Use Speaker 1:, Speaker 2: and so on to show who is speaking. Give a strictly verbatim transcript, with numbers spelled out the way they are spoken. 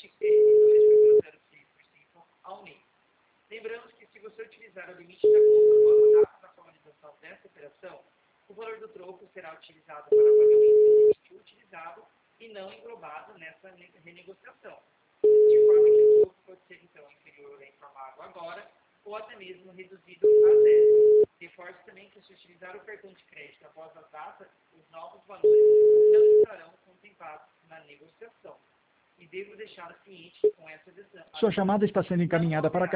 Speaker 1: limite é de dois vírgula zero seis por cento ao mês. Lembramos que se você utilizar o limite da compra após a data da formalização dessa operação, o valor do troco será utilizado para pagamento do limite utilizado e não englobado nessa renegociação, de forma que o troco pode ser então inferior ao informado agora ou até mesmo reduzido a zero. Reforço também que se utilizar o cartão de crédito após a data, os novos valores não estarão contemplados na negociação. E devo deixar ciente com essa decisão.
Speaker 2: Sua chamada está sendo encaminhada para